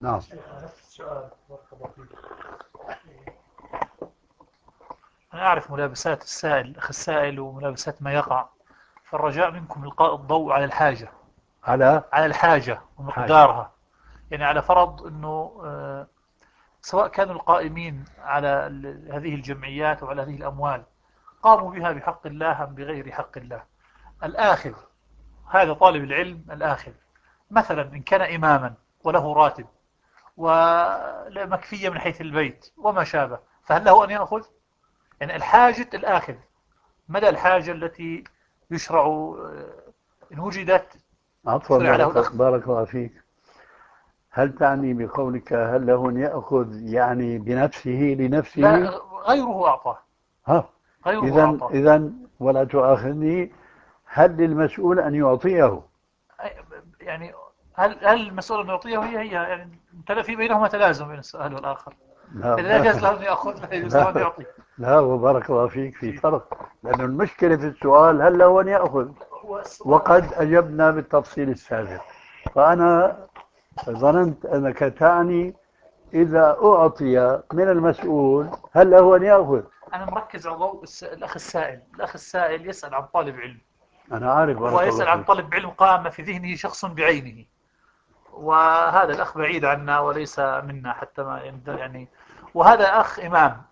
نعم. نفس السؤال بارك الله فيك. أنا أعرف ملابسات السائل أخ السائل وملابسات ما يقع، فالرجاء منكم إلقاء الضوء على الحاجة، على على الحاجة حاجة. ومقدارها. يعني على فرض أنه سواء كانوا القائمين على هذه الجمعيات وعلى هذه الأموال قاموا بها بحق الله أم بغير حق الله. الآخذ، هذا طالب العلم الآخذ، مثلا إن كان إماما وله راتب ومكفية من حيث البيت وما شابه، فهل له أن يأخذ؟ يعني الحاجة الآخذ، مدى الحاجة التي يشرع إن وجدت عفوا، شرع له الأخذ. بارك الله فيك. هل تعني بقولك هل له أن يأخذ يعني بنفسه لا، لنفسه؟ غيره أعطاه، ها. غيره إذا أعطاه. إذا ولا تؤاخذني، هل للمسؤول أن يعطيه؟ يعني هل المسؤول أن يعطيه؟ هي يعني في بينهما تلازم بين السؤال والآخر. لا إذا لا يجوز له أن يأخذ لا يجوز له أن لا يعطي. لا، وبارك الله فيك، في فرق. لأن المشكلة في السؤال هل له أن يأخذ، هو السؤال. وقد أجبنا بالتفصيل السابق. فأنا ظننت أنك تعني إذا أعطي من المسؤول هل له أن يأخذ. أنا مركز على ضوء الأخ السائل. الأخ السائل يسأل عن طالب علم، أنا عارف، بارك الله ويسأل عن فيك. طالب علم قام في ذهنه شخص بعينه، وهذا الأخ بعيد عنا وليس منا حتى ما يعني. وهذا أخ إمام،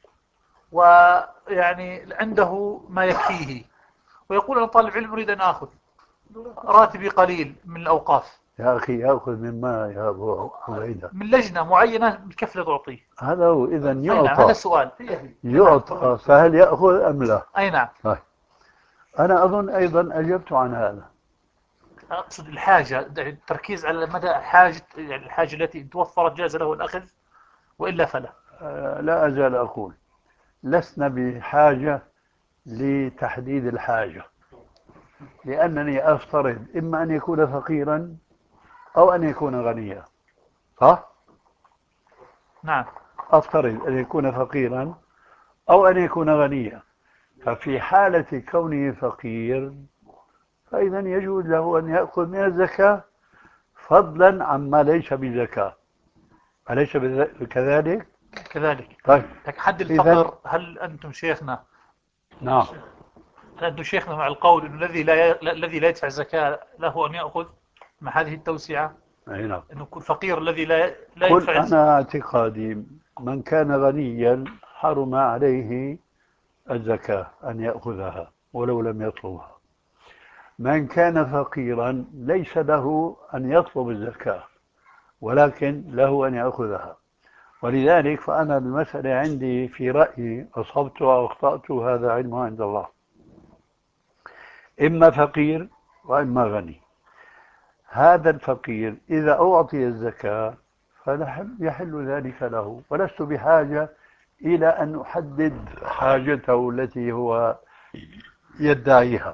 ويعني عنده ما يكفيه، ويقول أنا طالب علم أريد أن آخذ، راتبي قليل من الأوقاف، يا أخي يأخذ مما يا أبو عبيدة. من لجنة معينة بالكفلة تعطيه. هذا هو، إذا أي نعم، هذا يعطى. السؤال. نعم، يعطى، فهل يأخذ أم لا؟ أي نعم. طيب. أنا أظن أيضا أجبت عن هذا. أقصد الحاجة، التركيز على مدى حاجة، يعني الحاجة التي إن توفرت جاز له الأخذ، وإلا فلا. لا أزال أقول لسنا بحاجة لتحديد الحاجة، لأنني أفترض إما أن يكون فقيرا أو أن يكون غنيا. صح؟ نعم. أفترض أن يكون فقيرا أو أن يكون غنيا. ففي حالة كونه فقير فإذا يجوز له أن يأخذ من الزكاة، فضلا عما ليس بزكاة. أليس كذلك؟ كذلك. طيب. لكن حد إذا الفقر، هل أنتم شيخنا، نعم. هل أنتم شيخنا مع القول أن الذي لا يدفع زكاة له أن يأخذ مع هذه التوسعة؟ أي نعم. أنه الفقير الذي لا قل يدفع أنا اعتقادي من كان غنيا حرم عليه الزكاة أن يأخذها ولو لم يطلبها. من كان فقيرا ليس له أن يطلب الزكاة، ولكن له أن يأخذها. ولذلك فأنا المسألة عندي في رأيي، أصبت أو أخطأت هذا علم عند الله. إما فقير وإما غني. هذا الفقير إذا أعطي الزكاة فيحل ذلك له، ولست بحاجة إلى أن أحدد حاجته التي هو يدعيها.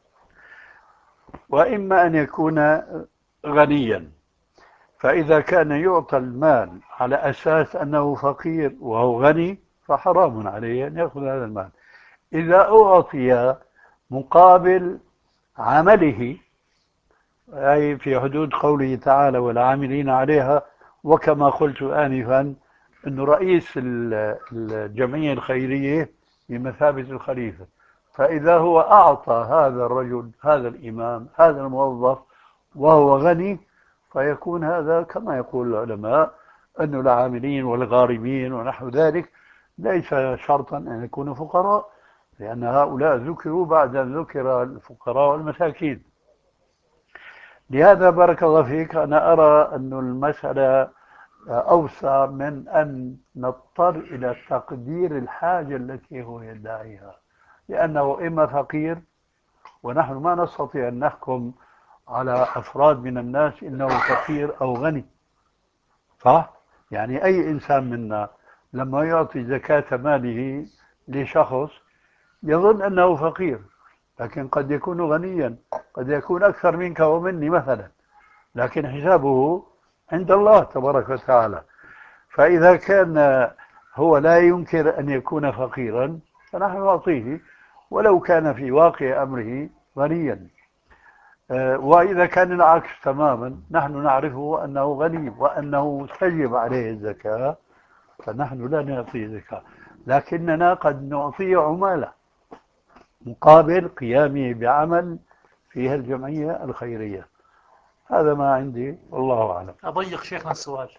وإما أن يكون غنيا، فإذا كان يعطى المال على أساس أنه فقير وهو غني فحرام عليه أن يأخذ هذا المال. إذا أعطي مقابل عمله، أي في حدود قوله تعالى والعاملين عليها، وكما قلت آنفا أن رئيس الجمعية الخيرية بمثابة الخليفة. فإذا هو أعطى هذا الرجل، هذا الإمام، هذا الموظف وهو غني، فيكون هذا كما يقول العلماء أن العاملين والغارمين ونحو ذلك ليس شرطا أن يكونوا فقراء، لأن هؤلاء ذكروا بعد أن ذكر الفقراء والمساكين. لهذا بارك الله فيك أنا أرى أن المسألة أوسع من أن نضطر إلى تقدير الحاجة التي هو يدعيها، لأنه إما فقير، ونحن ما نستطيع أن نحكم على أفراد من الناس إنه فقير أو غني. صح؟ يعني أي إنسان منا لما يعطي زكاة ماله لشخص يظن أنه فقير، لكن قد يكون غنيا، قد يكون أكثر منك ومني مثلا، لكن حسابه عند الله تبارك وتعالى. فإذا كان هو لا ينكر أن يكون فقيرا فنحن نعطيه ولو كان في واقع أمره غنيا. وإذا كان العكس تماما، نحن نعرفه أنه غني وأنه تجب عليه الزكاة، فنحن لا نعطيه زكاة، لكننا قد نعطيه عمالة مقابل قيامه بعمل فيها الجمعية الخيرية. هذا ما عندي والله أعلم. أضيق شيخنا السؤال،